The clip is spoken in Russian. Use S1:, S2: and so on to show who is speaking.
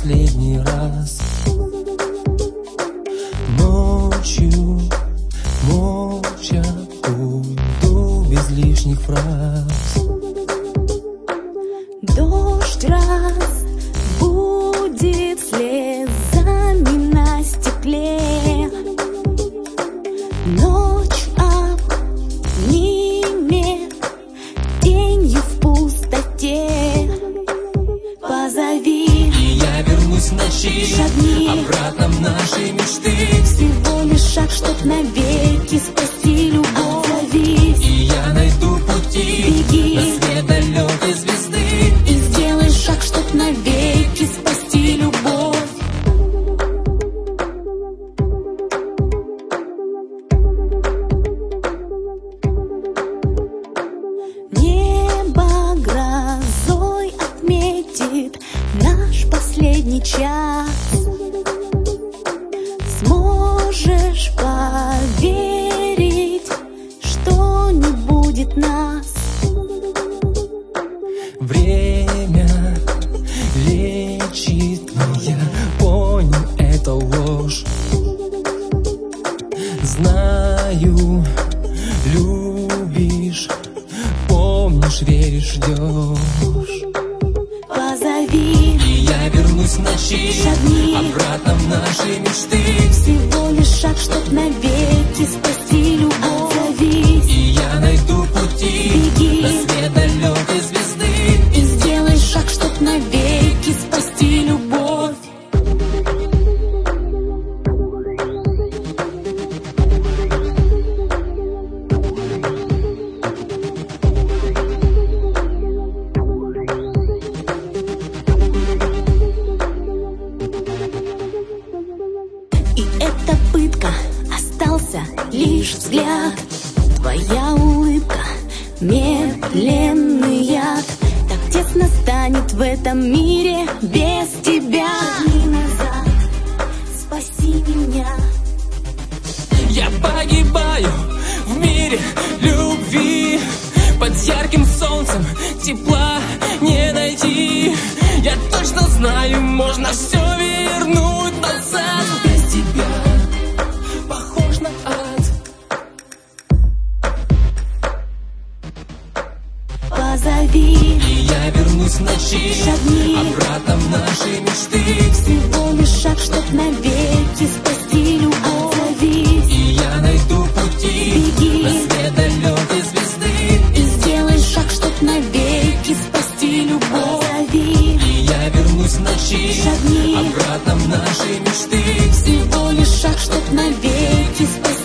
S1: последний раз. Ночью молча уйду без лишних фраз.
S2: Дождь разбудит слезами на стекле. Ночь обнимет тенью в пустоте. Позови,
S1: и я вернусь в ночи,
S2: шагни
S1: обратно в наши мечты.
S2: Всего лишь шаг, чтоб навеки спасти любовь. Отзовись,
S1: И я найду пути
S2: беги
S1: на свет далекой звезды.
S2: и сделай шаг, чтоб навеки спасти любовь. Небо грозой отметит наш последний час. Сможешь поверить, что не будет нас.
S1: Время лечит, но я понял, это ложь. Знаю, любишь, помнишь, веришь, ждешь.
S2: Позови,
S1: И я вернусь в ночи,
S2: шагни
S1: обратно в наши мечты.
S2: всего лишь шаг, чтоб навеки спасти любовь. Отзовись,
S1: И я найду пути
S2: беги
S1: на свет далекой звезды.
S2: и сделай шаг, чтоб навеки спасти любовь. И эта пытка, остался лишь взгляд. Твоя улыбка, медленный яд. Так тесно станет в этом мире без тебя. Шагни назад, спаси меня.
S1: Я погибаю в мире любви. Под ярким солнцем тепла не найти. Я точно знаю, можно все вернуть назад. Без тебя похож на ад.
S2: Позови,
S1: И я вернусь в ночи,
S2: шагни
S1: обратно в наши мечты.
S2: всего лишь шаг, чтоб навеки спасти любовь. Отзовись,
S1: И я найду пути
S2: беги
S1: на свет далекой звезды.
S2: и сделай шаг, чтоб навеки спасти любовь. Позови,
S1: И я вернусь в ночи,
S2: шагни
S1: обратно в наши мечты.
S2: всего лишь шаг, чтоб навеки спасти